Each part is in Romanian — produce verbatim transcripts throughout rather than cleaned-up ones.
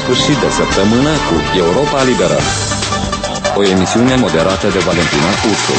sfârșit de săptămână cu Europa Liberă, o emisiune moderată de Valentina Ursu.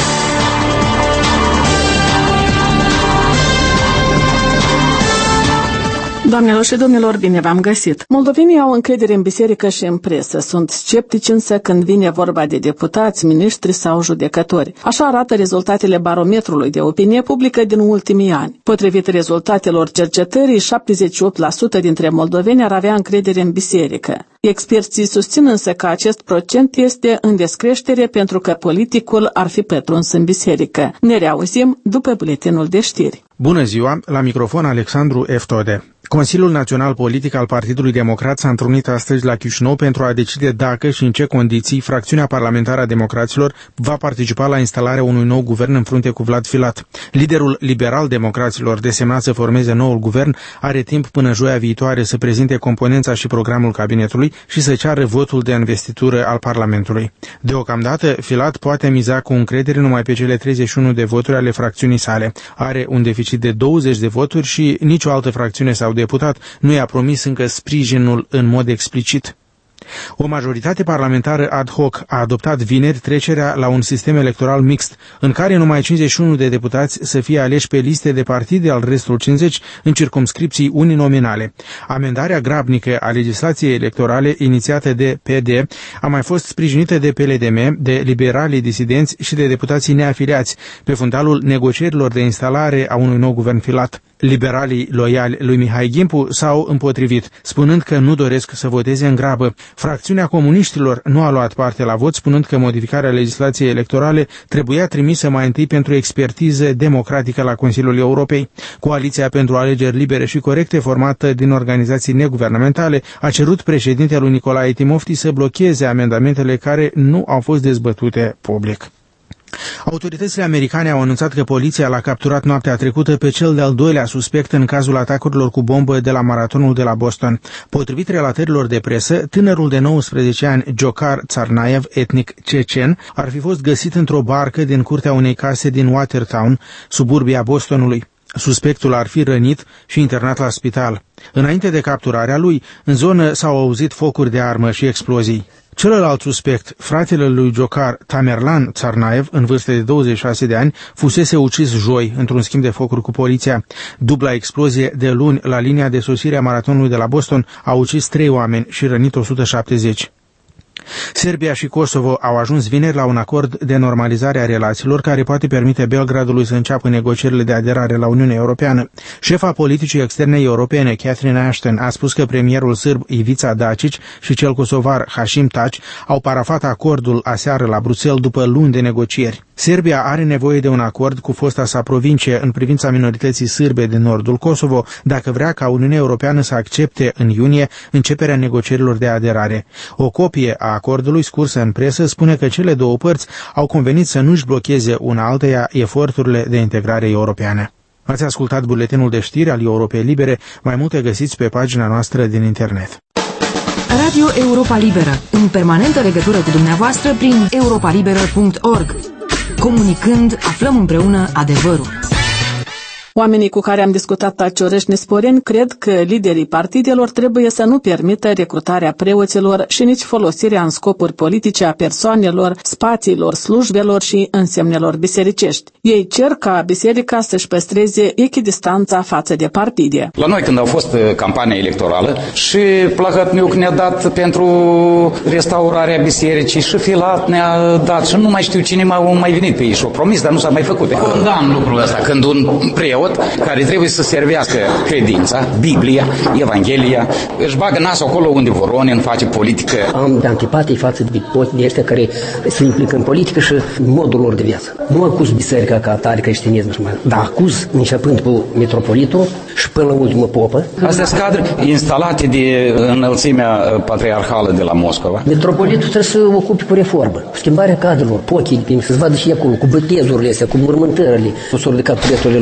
Doamnelor și domnilor, bine v-am găsit! Moldovenii au încredere în biserică și în presă. Sunt sceptici însă când vine vorba de deputați, miniștri sau judecători. Așa arată rezultatele barometrului de opinie publică din ultimii ani. Potrivit rezultatelor cercetării, șaptezeci și opt la sută dintre moldoveni ar avea încredere în biserică. Experții susțin însă că acest procent este în descreștere pentru că politicul ar fi pătruns în biserică. Ne reauzim după buletinul de știri. Bună ziua, la microfon Alexandru Eftode. Consiliul Național Politic al Partidului Democrat s-a întrunit astăzi la Chișinău pentru a decide dacă și în ce condiții fracțiunea parlamentară a democraților va participa la instalarea unui nou guvern în frunte cu Vlad Filat. Liderul liberal-democraților desemnat să formeze noul guvern are timp până joia viitoare să prezinte componența și programul cabinetului și să ceară votul de investitură al Parlamentului. Deocamdată, Filat poate miza cu încredere numai pe cele treizeci și unu de voturi ale fracțiunii sale. Are un deficit de douăzeci de voturi și nicio altă fracțiune sau deputat nu i-a promis încă sprijinul în mod explicit. O majoritate parlamentară ad hoc a adoptat vineri trecerea la un sistem electoral mixt, în care numai cincizeci și unu de deputați să fie aleși pe liste de partide, al restul cincizeci în circumscripții uninominale. Amendarea grabnică a legislației electorale inițiată de P D a mai fost sprijinită de P L D M, de liberalii disidenți și de deputații neafiliați, pe fundalul negocierilor de instalare a unui nou guvern Filat. Liberalii loiali lui Mihai Ghimpu s-au împotrivit, spunând că nu doresc să voteze în grabă. Fracțiunea comuniștilor nu a luat parte la vot, spunând că modificarea legislației electorale trebuia trimisă mai întâi pentru expertiză democratică la Consiliul Europei. Coaliția pentru alegeri libere și corecte, formată din organizații neguvernamentale, a cerut președintelui Nicolae Timofti să blocheze amendamentele care nu au fost dezbătute public. Autoritățile americane au anunțat că poliția l-a capturat noaptea trecută pe cel de-al doilea suspect în cazul atacurilor cu bombă de la maratonul de la Boston. Potrivit relatărilor de presă, tânărul de nouăsprezece ani, Dzhokhar Tsarnaev, etnic cecen, ar fi fost găsit într-o barcă din curtea unei case din Watertown, suburbia Bostonului. Suspectul ar fi rănit și internat la spital. Înainte de capturarea lui, în zonă s-au auzit focuri de armă și explozii. Celălalt suspect, fratele lui Dzhokhar, Tamerlan Tsarnaev, în vârstă de douăzeci și șase de ani, fusese ucis joi într-un schimb de focuri cu poliția. Dubla explozie de luni la linia de sosire a maratonului de la Boston a ucis trei oameni și rănit o sută șaptezeci. Serbia și Kosovo au ajuns vineri la un acord de normalizare a relațiilor care poate permite Belgradului să înceapă negocierile de aderare la Uniunea Europeană. Șefa politicii externe europene, Catherine Ashton, a spus că premierul sârb Ivica Dačić și cel kosovar Hashim Taci au parafat acordul aseară la Bruxelles după luni de negocieri. Serbia are nevoie de un acord cu fosta sa provincie în privința minorității sârbe din nordul Kosovo, dacă vrea ca Uniunea Europeană să accepte în iunie începerea negocierilor de aderare. O copie a acordului scursă în presă spune că cele două părți au convenit să nu-și blocheze una alteia eforturile de integrare europeană. Ați ascultat buletinul de știri al Europei Libere, mai multe găsiți pe pagina noastră din internet. Radio Europa Liberă, în permanentă legătură cu dumneavoastră prin europa liberă punct org. Comunicând, aflăm împreună adevărul. Oamenii cu care am discutat la Cioreș Nesporeni cred că liderii partidelor trebuie să nu permită recrutarea preoților și nici folosirea în scopuri politice a persoanelor, spațiilor, slujbelor și însemnelor bisericești. Ei cer ca biserica să-și păstreze echidistanța față de partide. La noi când a fost campania electorală și Plahătniuc ne-a dat pentru restaurarea bisericii și Filat ne-a dat și nu mai știu cine m-a mai venit pe ei și o promis, dar nu s-a mai făcut. Condamn lucrul ăsta când un preot care trebuie să servească credința, Biblia, Evanghelia, își bagă nasul acolo unde Voronin face politică. Am de antipatie față de toți de ăștia care se implică în politică și modul lor de viață. Nu acuz biserica ca atare, creștinism și mai, dar acuz începând cu metropolitul și până la ultimă popă. Astea sunt cadre instalate de înălțimea patriarhală de la Moscova. Metropolitul trebuie să ocupe cu reformă, cu schimbarea cadrelor, pochii, să-ți vadă și acolo, cu bătezurile astea, cu mormântările, cu sori de capuleturile. Lasă facă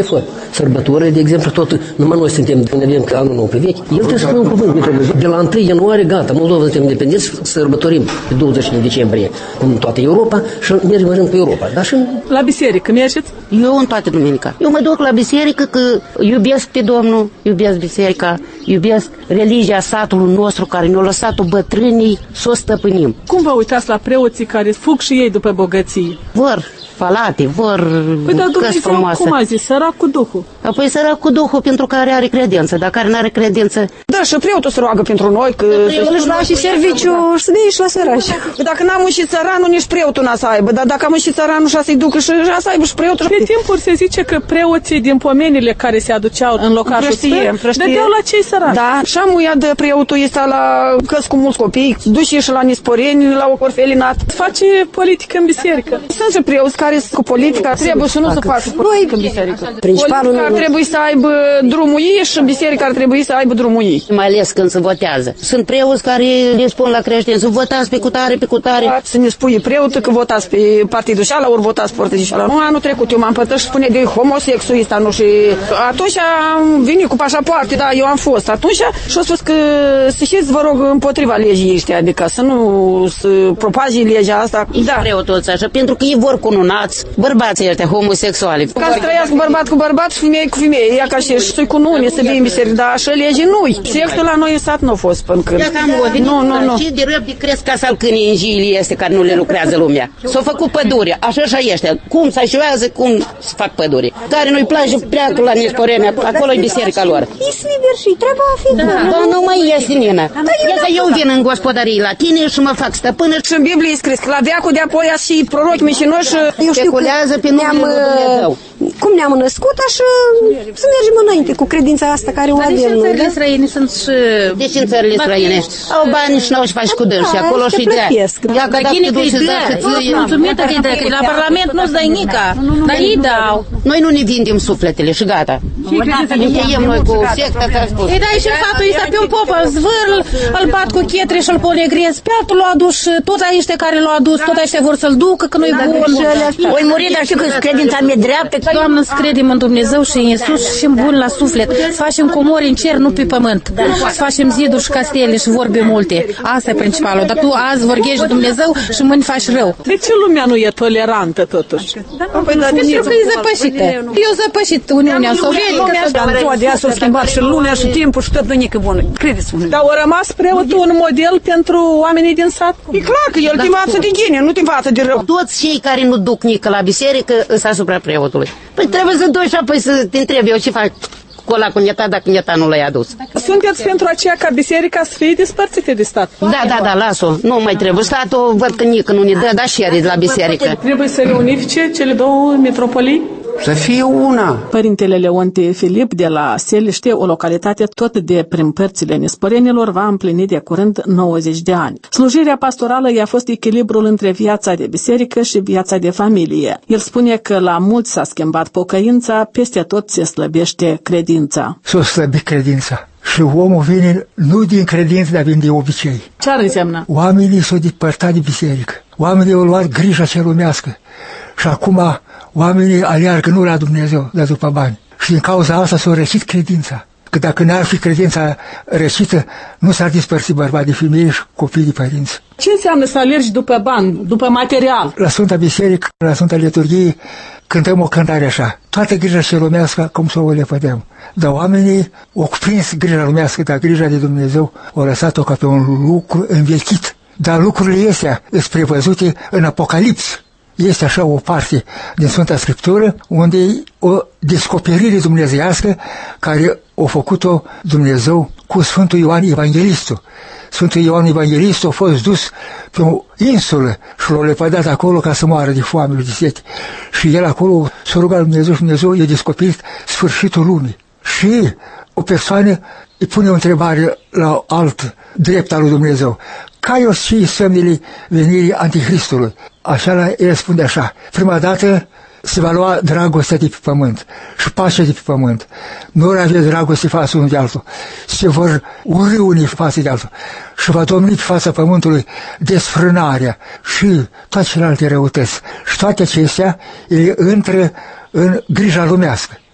scrisoare. Sărbătorile, de exemplu, tot, numai noi suntem, ne avem anul nou pe vechi, el trebuie să spună un cuvânt. De la întâi ianuarie, gata, Moldova suntem independenți, sărbătorim pe douăzeci și cinci decembrie în toată Europa și mergem în rând pe Europa. Dar și la biserică mergeți? Eu în toate duminica. Eu mă duc la biserică că iubesc pe Domnul, iubesc biserica, iubesc religia satului nostru care ne-a lăsat-o bătrânii să o stăpânim. Cum vă uitați la preoții care fug și ei după bogății? Vor palate, vor păi, dar căsi frumoase. Cum a zis, sărac cu Duhul? Apoi sărac cu Duhul pentru care are credință, dar care nu are credință. Da, și preotul se roagă pentru noi, că el își lua și serviciu și să dea și la sărași. Dacă n-am și țăranul, nici preotul n-a să aibă, dar dacă am și țăranul și să-i ducă și să aibă și preotul. Pe timpuri se zice că preoții din pomenile care se aduceau în locașul sfânt, dădeau la cei săraci. Da, și amuia de preotul este la căs cu mulți copii, duși și la nisporeni, la o orfelinat. Face politică în biserică. Sunt și preoți care cu politica trebuie să nu se facă politică în biserică. Principalul politica ar trebui să aibă drumul ei și biserica ar trebui să aibă drumul ei. Mai ales când se votează. Sunt preoți care le spun la creștini să votați pe cutare, pe cutare. Să ne spui preotul că votați pe partidul și ala, ori votați pe partidul și ala. Nu, anul trecut eu m-am pătăt și spune de homosexul ăsta, nu, și atunci am venit cu pașapoarte, da, eu am fost atunci și au spus că să știți, vă rog, împotriva legii ăștia, adică să nu să propage legea asta. Da. Preotul ăsta, așa, pentru că ei vor cununați bărbații ăștia homosexuali. Ca să trăiască bărbat cu bărbat și femeie cu femeie. Ea ca și să-i cu nune, să fie în biserică, dar așa lege nu-i. Sextul la noi în sat nu a fost până când. Nu, nu, nu. Și de răbdi cresc ca salcânii în jiile este care nu le lucrează lumea. S-au făcut pădure, așa și ăștia. Cum se așează, cum se fac pădure. Care nu-i place, pleacă la Nesporenia, acolo e biserica lor. E liber și treaba a fi bună. Da, nu mai este, Nina. Ia că eu vin în gospodărie la tine și mă fac stăpână. Și în Biblie e scris că la veacul de apoi și proroci mincinoși speculează pe numele lui Dumnezeu. Cum ne-am născut, așa să mergem înainte cu credința asta care o avem. Deci în țările străine sunt și... Deci în țările străine au bani și n-au și faci cu dâns și acolo și dea. Ia că dacă te duci și dă, că ți-e... Mulțumită de dă, că la Parlament nu-ți dai nica, dar ei dau. Noi nu ne vindem sufletele și gata. Încheiem noi cu secta, ți-a spus. Îi dai și fatul ăsta pe un pop, îl zvârl, îl bat cu chetre și îl ponegrez. Pe altul l-a adus și tot ăștia care l-au adus, tot ăștia vor să-l ducă, că nu-i bun. Oi muri, dar știu că credința mea dreaptă. Doamnă, să credem în Dumnezeu și în Iisus și în bun la suflet. Facem comori în cer, nu pe pământ. Facem ziduri și castele și vorbe multe. Asta e principalul. Dar tu azi vorbești Dumnezeu și mâini faci rău. De ce lumea nu e tolerantă totuși? Pentru că e zăpășită. Eu zăpășit Uniunea Sovietică. Ziua de azi s-a schimbat și lumea și timpul și tot nu nică bună. Credeți-mă. Dar au rămas preotul un model pentru oamenii din sat? E clar că el te învață de gine, nu te învață de rău. Toți cei care nu duc nică la biserică sunt asupra preotului. Păi trebuie să duci și apoi să te întrebi eu ce fac cu ăla cu neta dacă neta nu l-ai adus. Sunteți pentru aceea ca biserica să fie despărțită de stat? Da, da, da, las-o. Nu mai trebuie. Statul văd că nică nu ne dă, dar și de la biserică. Trebuie să reunifice cele două metropolii? Să fie una. Părintele Leontie Filip de la Seliște, o localitate tot de prin părțile Nesporenilor, va împlini de curând nouăzeci de ani. Slujirea pastorală i-a fost echilibrul între viața de biserică și viața de familie. El spune că la mulți s-a schimbat pocăința, peste tot se slăbește credința. S-a slăbit credința. Și omul vine nu din credință, dar vine de obicei. Ce ar însemna? Oamenii s-au depărtat de biserică. Oamenii au luat grija cea lumească. Și acum oamenii aleargă nu la Dumnezeu, dar după bani. Și din cauza asta s-a răcit credința. Că dacă n-ar fi credința răcită, nu s-ar dispărți bărbați de femei și copii de părinți. Ce înseamnă să alergi după bani, după material? La Sfânta Biserică, la Sfânta Liturghie, cântăm o cântare așa. Toată grija ce lumească, cum să o lepădăm. Dar oamenii au cuprins grija lumească, dar grija de Dumnezeu au lăsat-o ca pe un lucru învechit. Dar lucrurile astea sunt prevăzute în Apocalips. Este așa o parte din Sfânta Scriptură unde e o descoperire dumnezeiască care a făcut-o Dumnezeu cu Sfântul Ioan Evanghelistul. Sfântul Ioan Evanghelistul a fost dus pe o insulă și l-a lepădat acolo ca să moară de foame, de sete. Și el acolo s-a rugat Dumnezeu și Dumnezeu i-a descoperit sfârșitul lumii. Și o persoană îi pune o întrebare la alt drept al lui Dumnezeu. Care o fi semnele venirii Antichristului? Așa la el spune așa. Prima dată se va lua dragostea de pe pământ și pacea de pe pământ. Nu vor avea dragoste față unul de altul. Se vor urî unii față de altul. Și va domni pe fața pământului desfrânarea și toate celelalte răutăți. Și toate acestea ele intră în grija lumească.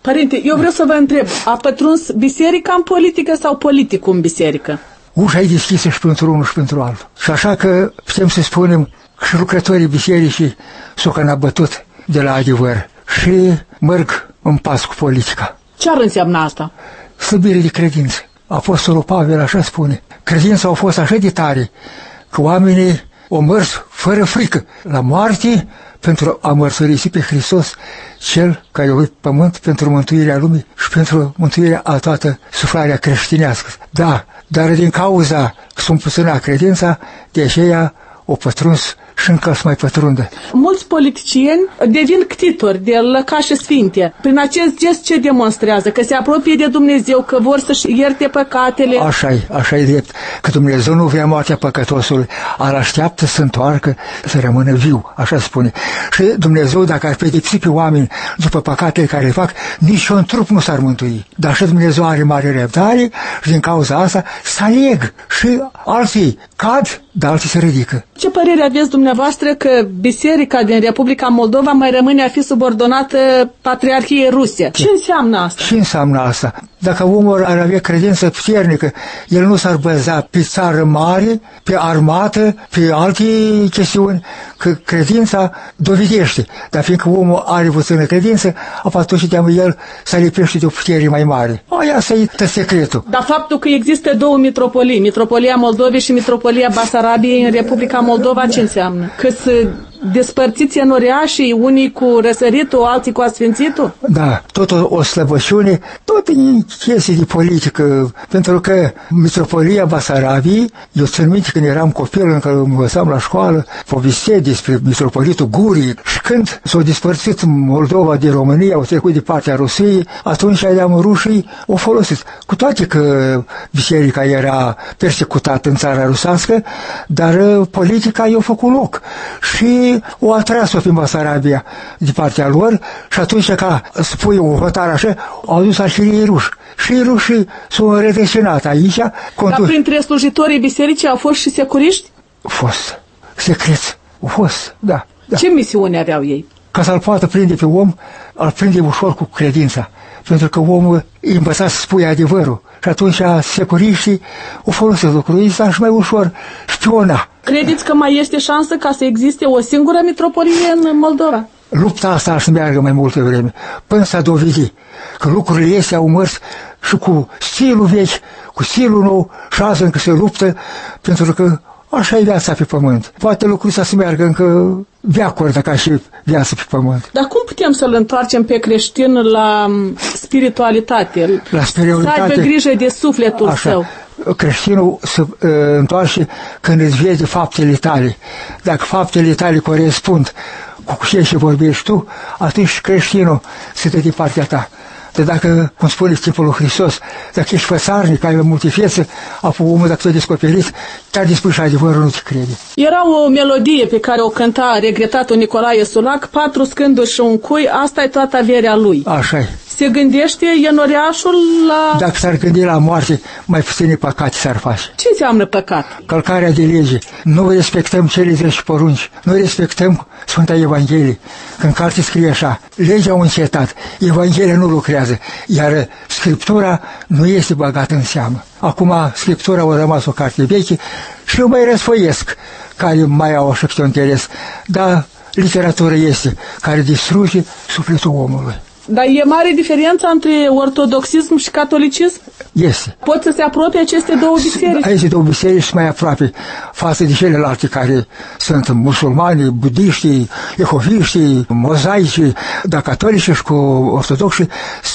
Părinte, eu vreau să vă întreb, a pătruns biserica în politică sau politicul în biserică? Ușa e deschisă și pentru unul și pentru altul. Și așa că putem să spunem că și lucrătorii bisericii s-au cam abătut de la adevăr și merg în pas cu politica. Ce ar înseamnă asta? Slăbire de credință. Apostolul Pavel așa spune. Credința a fost așa de tare că oamenii au mers fără frică la moarte pentru a mărturisi pe Hristos, Cel care a iubit pământ pentru mântuirea lumii și pentru mântuirea a toată suflarea creștinească. Da, dar din cauza că sunt puțină credința, de aceea o pătruns și încă să mai pătrundă. Mulți politicieni devin ctitori de lăcașe sfinte. Prin acest gest ce demonstrează? Că se apropie de Dumnezeu, că vor să-și ierte păcatele. Așa-i, așa-i drept. Că Dumnezeu nu vrea moartea păcătosului, ar așteaptă să întoarcă, să rămână viu, așa spune. Și Dumnezeu, dacă ar pedepsi pe oameni după păcatele care le fac, nici un trup nu s-ar mântui. Dar și Dumnezeu are mare răbdare și din cauza asta să aleg. Și alții cad, dar alții se ridică. Ce părere aveți dumneavoastră că biserica din Republica Moldova mai rămâne a fi subordonată Patriarhiei Ruse? Ce înseamnă asta? Ce înseamnă asta? Dacă omul ar avea credință puternică, el nu s-ar băza pe țară mare, pe armată, pe alte chestiuni, că credința dovedește. Dar fiindcă omul are puțină credință, atunci teamă el să lipește de o putere mai mare. Aia asta e secretul. Dar faptul că există două mitropolii, Mitropolia Moldovei și Mitropolia Basarabiei în Republica Moldova, ce înseamnă? Că să despărțiți enoriașii, unii cu răsăritul, alții cu asfințitul? Da, tot o, o slăbăciune, tot în chestii de politică, pentru că Mitropolia Basarabiei, eu țin minte când eram copil, încă învățam la școală, povestea despre Mitropolitul Gurii și când s-au despărțit Moldova de România, au trecut de partea Rusiei, atunci aveam rușii, o folosit. Cu toate că biserica era persecutată în țara rusească, dar politica i-a făcut loc și o atras-o pe Basarabia de partea lor și atunci ca spui o hotare așa, au dus arșirii ruși. Și rușii s-au redesenat aici. Condu- Dar printre slujitorii bisericii au fost și securiști? Au fost. Secreți. Au fost, da, da. Ce misiune aveau ei? Ca să-l poată prinde pe om, îl prinde ușor cu credința. Pentru că omul îi învăța să spui adevărul. Și atunci securiștii o folosesc lucrul ăsta și mai ușor șpiona. Credeți că mai este șansă ca să existe o singură mitropolie în Moldova? Lupta asta ar să meargă mai multă vreme, până s-a dovedit că lucrurile astea au mers și cu stilul vechi, cu stilul nou, și azi încă se luptă, pentru că așa e viața pe pământ. Poate lucrul ăsta să meargă încă veacuri, ca și viața pe pământ. Dar cum putem să-l întoarcem pe creștin la spiritualitate? La spiritualitate. Să aibă grijă de sufletul așa. Său. Creștinul se uh, întoarce când îți vede faptele tale. Dacă faptele tale corespund cu ce și vorbești tu, atunci creștinul se dă de partea ta. Dar dacă, cum spune tipul lui Hristos, dacă ești fățarnic, ai multe fețe, apoi omul dacă te-a descoperit, te-a dispus și adevărul nu te crede. Era o melodie pe care o cânta regretatul Nicolae Sulac, patru scânduri și un cui, asta e toată averea lui. Așa-i. Se gândește enoriașul la... Dacă s-ar gândi la moarte, mai puține păcate s-ar face. Ce înseamnă păcat? Călcarea de lege. Nu respectăm cele zece porunci. Nu respectăm Sfânta Evanghelie. Când carte scrie așa, legea a încetat, Evanghelia nu lucrează, iar Scriptura nu este băgată în seamă. Acum Scriptura a rămas o carte veche și eu mai răsfoiesc care mai au așa un interes. Dar literatura este care distruge sufletul omului. Dar e mare diferența între ortodoxism și catolicism? Este. Pot să se apropie aceste două biserici? Aceste două biserici sunt mai aproape față de celelalte care sunt musulmani, budiști, jehoviști, mozaici, dar catolici și cu ortodoxi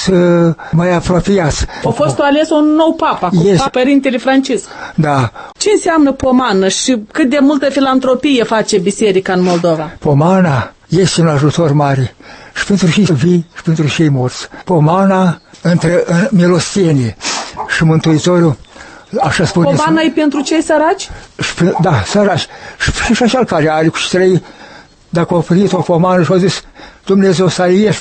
să mai apropiați. A fost ales un nou papa, cu este. Părintele Francisc. Da. Ce înseamnă pomană și cât de multă filantropie face biserica în Moldova? Pomana este un ajutor mare și pentru cei vii și pentru cei morți. Pomana între în milostenie și Mântuitorul, așa spune. Pomana e pentru cei săraci? Și, da, săraci. Și, și așa care are cu trei, dacă au primit o pomană și au zis, Dumnezeu să ierte,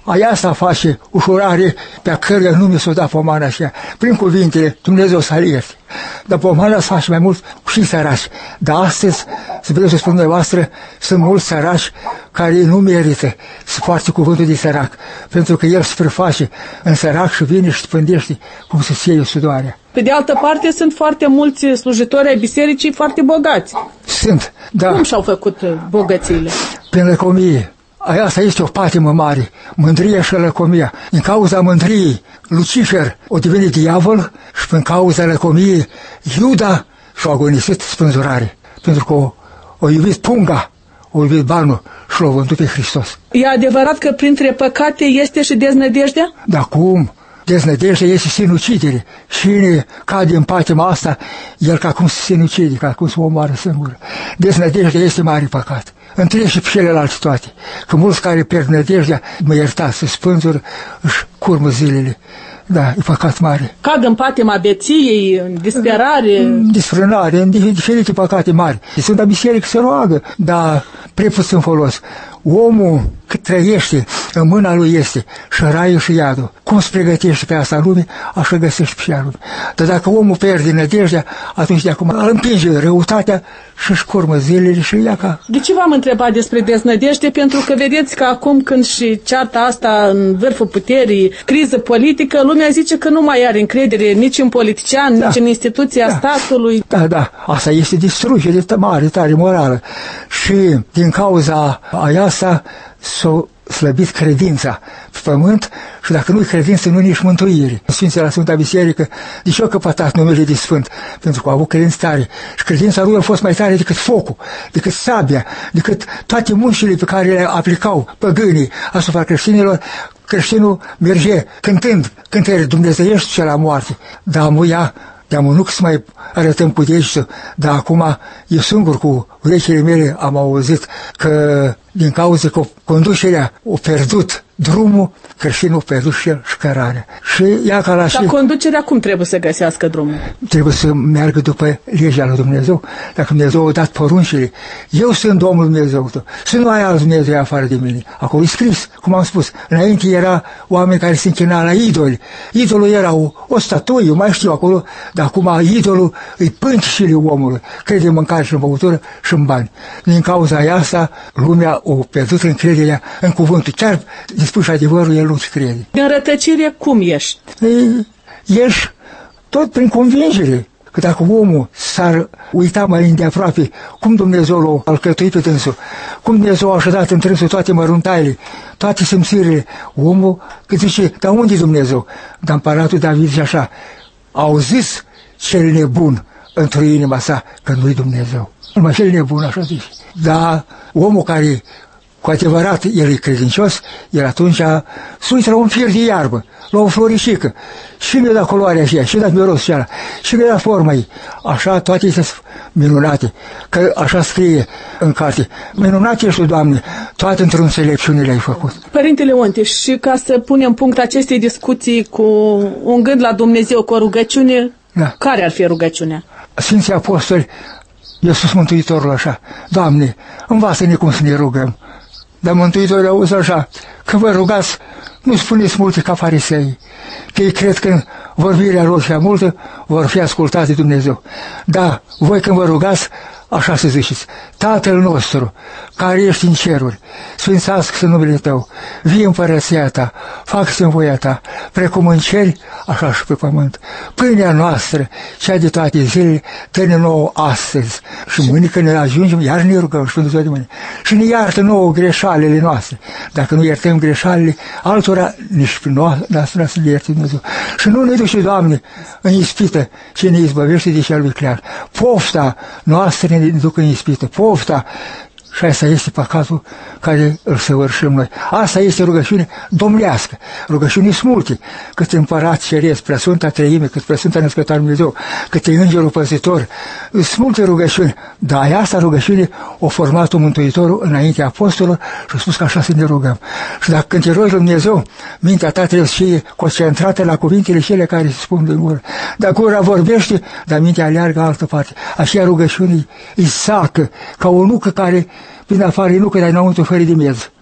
Aia asta face ușurare pe cără nume s-o da pomana așa. Prin cuvintele, Dumnezeu să ierte. Dar pomana să face mai mult și săraci. Dar astăzi, să vreau să spun dumneavoastră, sunt mulți săraci care nu merită să poarte cuvântul de sărac. Pentru că el se preface în sărac și vine și spândește cum să se iei sudoarea. Pe de altă parte, sunt foarte mulți slujitori ai bisericii foarte bogați. Sunt, da. Cum și-au făcut bogățiile? Prin lăcomie. Asta este o patimă mare, mândria și lăcomia. Din cauza mândriei, Lucifer o devenit diavol și prin cauza lăcomiei, Iuda și-a agonisit spânzurare. Pentru că o, o iubit punga, o iubit banul și l-a vândut pe Hristos. E adevărat că printre păcate este și deznădejdea? Da, cum? Deznădejdea este sinucidere. Cine cade în patima asta, el ca cum se sinucide, ca cum se omoară singur. Deznădejdea este mare păcat. Între și pe celelalte toate. Că mulți care pierd nădejdea, mă iertați, se spânzură, își curmă zilele. Da, e păcat mare. Cad în patima beției, în disperare. În disfrânare, în diferite păcate mari. Sfânta Biserică se roagă, dar prea puțin folos. Omul cât trăiește, în mâna lui este și raiul și iadul. Cum se pregătește pe asta lume, așa găsește și ea lume. Dar dacă omul pierde nădejdea, atunci de acum îl împinge răutatea și își curmă zilele și ia ca... De ce v-am întrebat despre deznădejde? Pentru că vedeți că acum când și cearta asta în vârful puterii, criză politică, lumea zice că nu mai are încredere nici în politician, da. nici în instituția da. statului. Da, da, asta este distrugere mare, tare morală. Și din cauza aia asta s-o slăbit credința pe pământ și dacă nu-i credință, nu nici mântuire. Sfinții la Sfânta Biserică, de ce au căpătat numele de Sfânt? Pentru că au avut credință tare. Și credința lui a fost mai tare decât focul, decât sabia, decât toate muncile pe care le aplicau păgânii asupra creștinilor. Creștinul merge cântând cântări dumnezeiești și la moarte. Dar muia de-am nu să mai arătăm cu degetul, dar acum eu singur cu urechile mele am auzit că din cauza că conducerea a pierdut drumul, creștinul a pierdut și el și cărarea. Și ea ca la Dar și... conducerea cum trebuie să găsească drumul? Trebuie să meargă după legea lui Dumnezeu. Dacă Dumnezeu a dat poruncile, eu sunt Domnul Dumnezeu tău, să nu ai alt Dumnezeu afară de mine. Acolo e scris, cum am spus, înainte era oameni care se închina la idoli. Idolul era o, o statuie, mai știu acolo, dar acum idolul îi pântșile omului, crede în mâncare și în băutură și în bani. Din cauza asta, lumea o pierdut încrederea în cuvântul. Chiar dispuși adevărul, el nu-ți crede. Din rătăcire cum ești? E, ești tot prin convingere. Că dacă omul s-ar uita mai îndeaproape cum Dumnezeu l-a alcătuit pe dânsul, cum Dumnezeu a așezat în trânsul toate măruntaile, toate simțirile, omul că zice, dar unde e Dumnezeu? Dar împăratul David zice așa, au zis cel nebun într-o inima sa că nu-i Dumnezeu. Numai cel nebun, așa zice. Dar omul care cu adevărat el e credincios, el atunci se uită la un fir de iarbă, la o floricică, și mi-a dat culoarea aceea, și mi-a dat miros și ala, și mi-a dat forma ei. Așa toate sunt minunate, că așa scrie în carte. Minunate ești, Doamne, toate într-o înțelepciune le-ai făcut. Părintele Onte, și ca să punem punct acestei discuții cu un gând la Dumnezeu, cu o rugăciune, da. Care ar fi rugăciunea? Sfinții Apostoli, Iisus Mântuitorul așa, Doamne, învață-ne cum să ne rugăm. Dar Mântuitorul auzi așa, că vă rugați, nu spuneți multe ca farisei, că ei cred că vorbirea lor și multă vor fi ascultate de Dumnezeu. Da, voi când vă rugați, așa să ziceți, Tatăl nostru, care ești în ceruri, sfințească-se numele Tău, vie împărăția Ta, facă-se în voia Ta, precum în ceri, așa și pe pământ. Pâinea noastră, cea de toate zilele, dă-ne nouă astăzi. Și mâine când ne ajungem, iar ne rugăm și pentru de mâine. Și ne iartă nouă greșalele noastre. Dacă nu iertăm greșalele altora, nici pe noastră să le ierte Dumnezeu. Și nu ne duce, Doamne, în ispită, ce ne izbăvește de cel viclean. Pofta noastră ne ducă în ispită. Pofta. Și asta este păcatul care îl săvârșim noi. Asta este rugăciune domnească. Rugăciuni sunt multe. Cât împărat ceresc, Preasfânta Treime, cât Preasfânta Născătoare Dumnezeu, cât e Îngerul Păzitor. Sunt multe rugăciuni. Dar asta rugăciune o format-o Mântuitorul înaintea apostolilor și a spus că așa să ne rugăm. Și dacă când te rogi lui Dumnezeu, mintea ta trebuie să fie concentrată la cuvintele cele care se spun din gură. Dacă gura vorbește, dar mintea aleargă altă parte. Așa rugăciunii îi sacă, ca o nucă care prin afară e nucă, dar înăuntru fără de miez.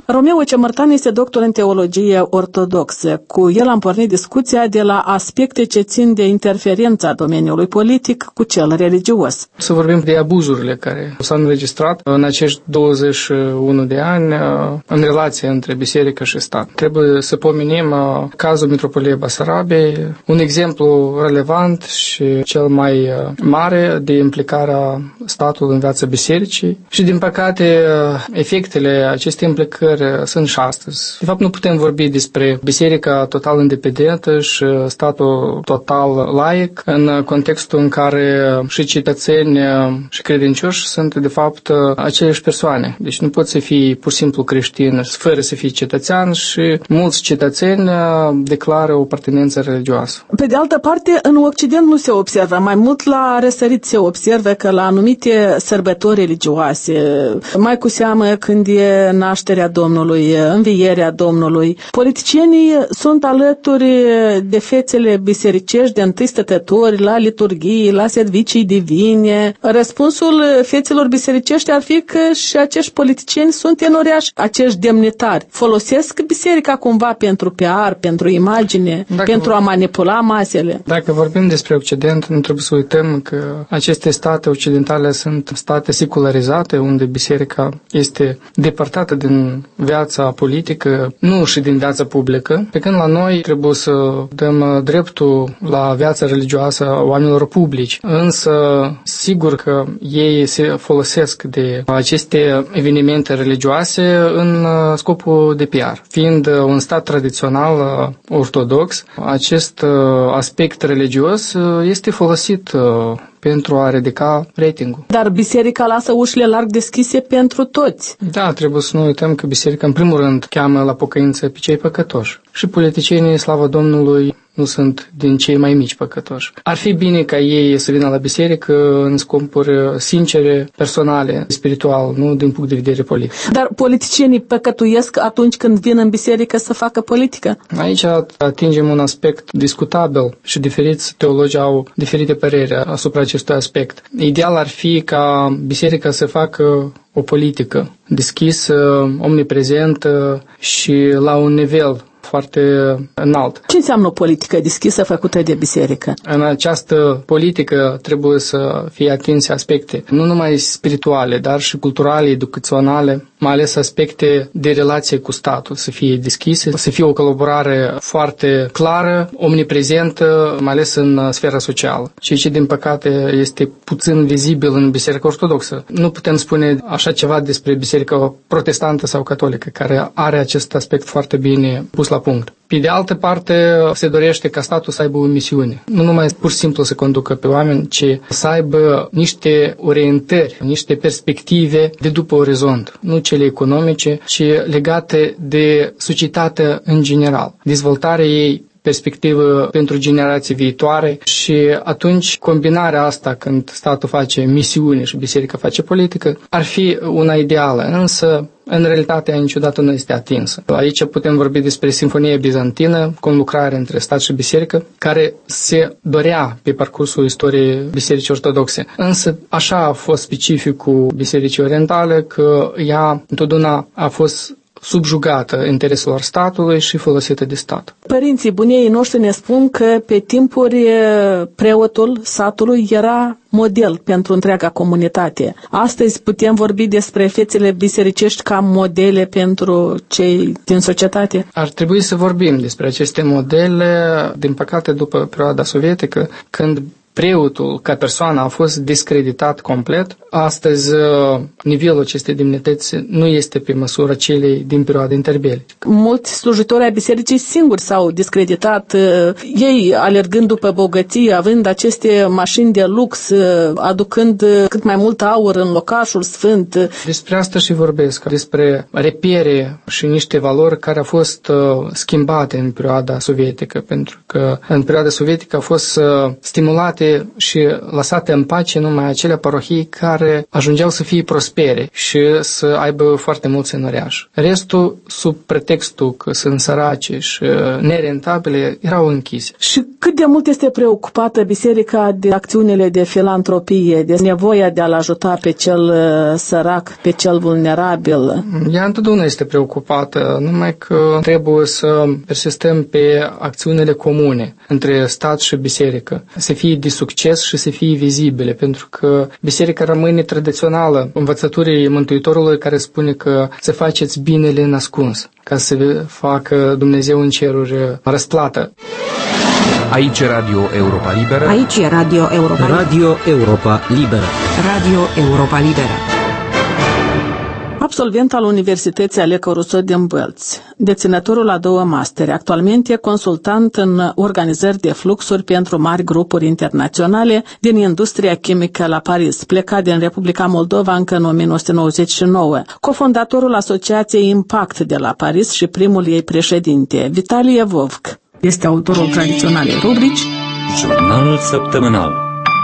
Romeo Cemărtan este doctor în teologie ortodoxă. Cu el am pornit discuția de la aspecte ce țin de interferența domeniului politic cu cel religios. Să vorbim de abuzurile care s-au înregistrat în acești douăzeci și unu de ani în relație între biserică și stat. Trebuie să pomenim cazul Mitropoliei Basarabei, un exemplu relevant și cel mai mare de implicarea statului în viața bisericii și, din păcate, efectele acestei implicări sunt și astăzi. De fapt, nu putem vorbi despre biserica total independentă și statul total laic în contextul în care și cetățeni și credincioși sunt, de fapt, aceleași persoane. Deci nu poți să fii pur și simplu creștin fără să fii cetățean și mulți cetățeni declară o apartenență religioasă. Pe de altă parte, în Occident nu se observă. Mai mult la răsărit se observă că la anumite sărbători religioase, mai cu seamă când e nașterea Domnului, învierea Domnului, politicienii sunt alături de fețele bisericești, de întâi stătători, la liturghii, la servicii divine. Răspunsul fețelor bisericești ar fi că și acești politicieni sunt enoriași, acești demnitari. Folosesc biserica cumva pentru P R, pentru imagine, dacă pentru a manipula masele. Dacă vorbim despre Occident, nu trebuie să uităm că aceste state occidentale sunt state secularizate, unde biserica este depărtată din viața politică, nu și din viața publică, pe când la noi trebuie să dăm dreptul la viața religioasă a oamenilor publici. Însă, sigur că ei se folosesc de aceste evenimente religioase în scopul de P R. Fiind un stat tradițional ortodox, acest aspect religios este folosit pentru a ridica ratingul. Dar biserica lasă ușile larg deschise pentru toți. Da, trebuie să nu uităm că biserica în primul rând cheamă la pocăință pe cei păcătoși. Și politicienii, slavă Domnului, nu sunt din cei mai mici păcătoși. Ar fi bine ca ei să vină la biserică în scopuri sincere, personale, spiritual, nu din punct de vedere politic. Dar politicienii păcătuiesc atunci când vin în biserică să facă politică? Aici atingem un aspect discutabil și diferiți teologi au diferite păreri asupra acestui aspect. Ideal ar fi ca biserica să facă o politică deschisă, omniprezentă și la un nivel foarte înalt. Ce înseamnă o politică deschisă făcută de biserică? În această politică trebuie să fie atinse aspecte nu numai spirituale, dar și culturale, educaționale, mai ales aspecte de relație cu statul, să fie deschise, să fie o colaborare foarte clară, omniprezentă, mai ales în sfera socială. Ceea ce, din păcate, este puțin vizibil în Biserica Ortodoxă. Nu putem spune așa ceva despre Biserica Protestantă sau Catolică, care are acest aspect foarte bine pus la punct. Pe de altă parte, se dorește ca statul să aibă o misiune. Nu numai pur și simplu să conducă pe oameni, ci să aibă niște orientări, niște perspective de după orizont. Nu cele economice, ci legate de societatea în general. Dezvoltarea ei, perspectivă pentru generații viitoare și atunci combinarea asta când statul face misiune și biserica face politică ar fi una ideală, însă în realitate niciodată nu este atinsă. Aici putem vorbi despre Sinfonia Bizantină, conlucrare între stat și biserică, care se dorea pe parcursul istoriei Bisericii Ortodoxe. Însă așa a fost specificul Bisericii Orientale, că ea întotdeauna a fost subjugată intereselor statului și folosită de stat. Părinții bunii noștri ne spun că pe timpuri preotul satului era model pentru întreaga comunitate. Astăzi putem vorbi despre fețele bisericești ca modele pentru cei din societate? Ar trebui să vorbim despre aceste modele, din păcate, după perioada sovietică, când preotul ca persoană a fost discreditat complet. Astăzi, nivelul acestei demnități nu este pe măsura celei din perioada interbelică. Mulți slujitori ai bisericii singuri s-au discreditat, ei alergând după bogăție, având aceste mașini de lux, aducând cât mai mult aur în locașul sfânt. Despre asta și vorbesc, despre repere și niște valori care au fost schimbate în perioada sovietică, pentru că în perioada sovietică au fost stimulate eliminate și lăsate în pace numai acele parohii care ajungeau să fie prospere și să aibă foarte mulți în oraș. Restul, sub pretextul că sunt sărace și nerentabile, erau închise. Și cât de mult este preocupată biserica de acțiunile de filantropie, de nevoia de a-l ajuta pe cel sărac, pe cel vulnerabil? Ea întotdeauna este preocupată, numai că trebuie să persistăm pe acțiunile comune între stat și biserică, să fie de succes și să fie vizibile, pentru că biserica rămâne tradițională învățăturii Mântuitorului care spune că să faceți binele în ascuns, ca să facă Dumnezeu în ceruri răsplată. Aici e Radio Europa Liberă. Aici e Radio Europa Liberă. Radio Europa Liberă. Radio Europa Liberă. Absolvent al Universității Alecă Rousseau din Bălți, deținătorul a două mastere, actualmente consultant în organizări de fluxuri pentru mari grupuri internaționale din industria chimică la Paris, plecat din Republica Moldova încă în o mie nouă sute nouăzeci și nouă, cofondatorul Asociației Impact de la Paris și primul ei președinte, Vitalie Vovc. Este autorul tradiționalei rubrici Jurnalul săptămânal.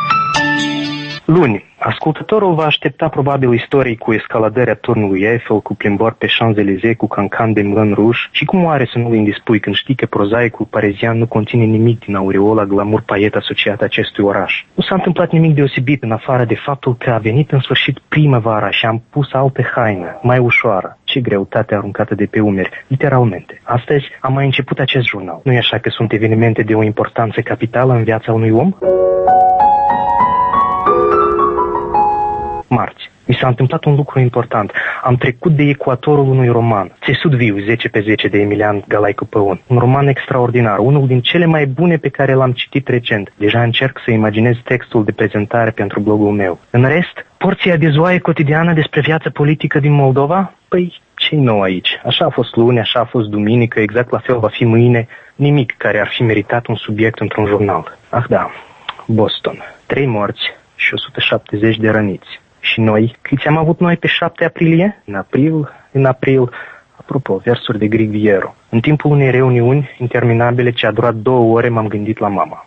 Luni, ascultătorul va aștepta probabil istorii cu escaladarea turnului Eiffel, cu plimbări pe Champs-Élysées, cu cancan de Moulin Rouge și cum oare să nu-l indispui când știi că prozaicul parizian nu conține nimic din aureola glamour paiet asociată acestui oraș. Nu s-a întâmplat nimic deosebit în afară de faptul că a venit în sfârșit primăvara și am pus altă haină, mai ușoară. Ce greutate aruncată de pe umeri, literalmente. Astăzi am mai început acest jurnal. Nu e așa că sunt evenimente de o importanță capitală în viața unui om? Marți. Mi s-a întâmplat un lucru important. Am trecut de ecuatorul unui roman, Țesut viu, zece pe zece, de Emilian Galaicu Păun. Un roman extraordinar, unul din cele mai bune pe care l-am citit recent. Deja încerc să imaginez textul de prezentare pentru blogul meu. În rest, porția de zoaie cotidiană despre viața politică din Moldova? Păi, ce-i nou aici? Așa a fost luni, așa a fost duminică, exact la fel va fi mâine. Nimic care ar fi meritat un subiect într-un jurnal. Ah da, Boston. Trei morți și o sută șaptezeci de răniți. Și noi, câți am avut noi pe șapte aprilie? În april, în april, apropo, versuri de Grieg Vieru. În timpul unei reuniuni interminabile ce a durat două ore m-am gândit la mama.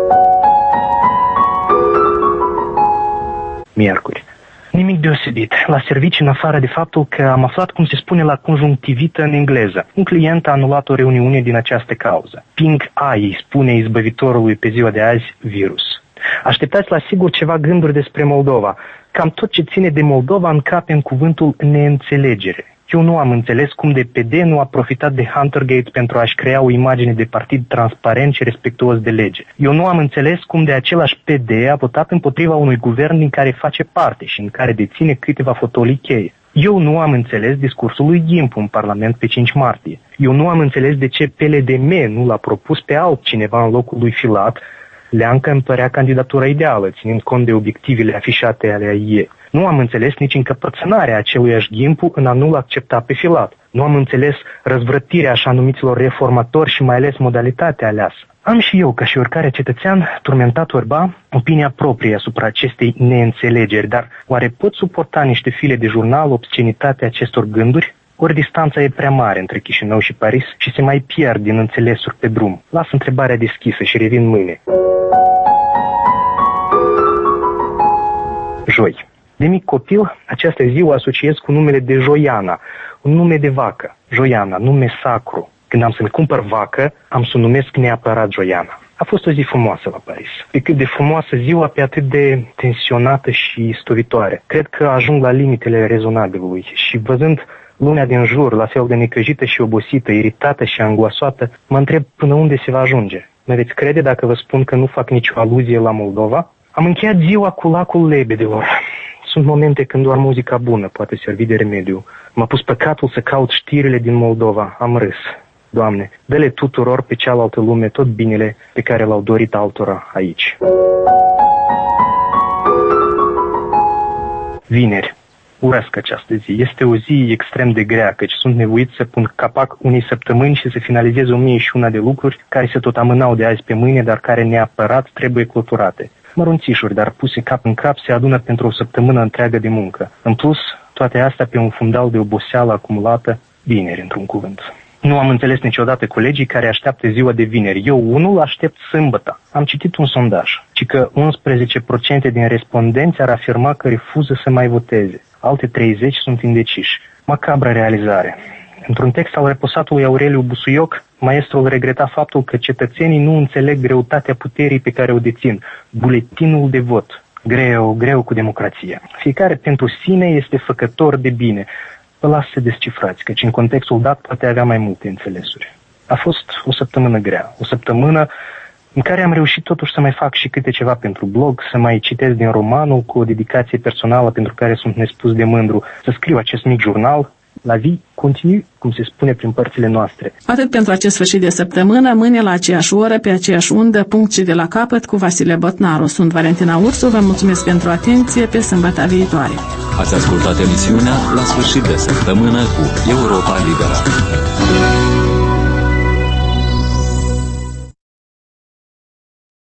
Miercuri. Nimic deosebit. La serviciu, în afară de faptul că am aflat cum se spune la conjunctivită în engleză. Un client a anulat o reuniune din această cauză. Ping ai, spune izbăvitorului pe ziua de azi, virus. Așteptați la sigur ceva gânduri despre Moldova. Cam tot ce ține de Moldova încape în cuvântul neînțelegere. Eu nu am înțeles cum D P D nu a profitat de Huntergate pentru a-și crea o imagine de partid transparent și respectuos de lege. Eu nu am înțeles cum de același P D a votat împotriva unui guvern din care face parte și în care deține câteva fotolii cheie. Eu nu am înțeles discursul lui Gimpu în Parlament pe cinci martie. Eu nu am înțeles de ce P L D M nu l-a propus pe altcineva în locul lui Filat. Leancă îmi părea candidatura ideală, ținând cont de obiectivele afișate ale A I E. Nu am înțeles nici încăpățânarea aceluiași Gimpu în a nu-l accepta pe Filat. Nu am înțeles răzvrătirea așa numiților reformatori și mai ales modalitatea aleasă. Am și eu, ca și oricare cetățean, turmentat orba, opinia proprie asupra acestei neînțelegeri, dar oare pot suporta niște file de jurnal obscenitatea acestor gânduri? Ori distanța e prea mare între Chișinău și Paris și se mai pierd din înțelesuri pe drum. Las întrebarea deschisă și revin mâine. Joi. De mic copil, această zi o asociez cu numele de Joiana, un nume de vacă. Joiana, nume sacru. Când am să-mi cumpăr vacă, am să o numesc neapărat Joiana. A fost o zi frumoasă la Paris. Pe cât de frumoasă ziua, pe atât de tensionată și stovitoare. Cred că ajung la limitele rezonabilului și văzând lumea din jur, la fel de necăjită și obosită, iritată și angoasată, mă întreb până unde se va ajunge. Mă veți crede dacă vă spun că nu fac nicio aluzie la Moldova? Am încheiat ziua cu lacul lebedelor. Sunt momente când doar muzica bună poate servi de remediu. M-a pus păcatul să caut știrile din Moldova. Am râs. Doamne, dă-le tuturor pe cealaltă lume tot binele pe care l-au dorit altora aici. Vineri. Urăsc această zi. Este o zi extrem de grea, căci sunt nevoit să pun capac unei săptămâni și să finalizez o mie și una de lucruri care se tot amânau de azi pe mâine, dar care neapărat trebuie clăturate. Mărunțișuri, dar puse cap în cap, se adună pentru o săptămână întreagă de muncă. În plus, toate astea pe un fundal de oboseală acumulată, vineri, într-un cuvânt. Nu am înțeles niciodată colegii care așteaptă ziua de vineri. Eu, unul, aștept sâmbătă. Am citit un sondaj, ci că unsprezece la sută din respondenți ar afirma că refuză să mai voteze. Alte treizeci la sută sunt indeciși. Macabră realizare. Într-un text al reposatului Aureliu Busuioc, maestrul regreta faptul că cetățenii nu înțeleg greutatea puterii pe care o dețin. Buletinul de vot. Greu, greu cu democrația. Fiecare pentru sine este făcător de bine. Vă las să descifrați, căci în contextul dat poate avea mai multe înțelesuri. A fost o săptămână grea, o săptămână în care am reușit totuși să mai fac și câte ceva pentru blog, să mai citesc din romanul cu o dedicație personală pentru care sunt nespus de mândru, să scriu acest mic jurnal, La vie continue, cum se spune prin părțile noastre. Atât pentru acest sfârșit de săptămână, mâine la aceeași oră, pe aceeași undă, punct și de la capăt, cu Vasile Botnaru. Sunt Valentina Ursu, vă mulțumesc pentru atenție, pe sâmbătă viitoare. Ați ascultat emisiunea La sfârșit de săptămână cu Europa Liberă.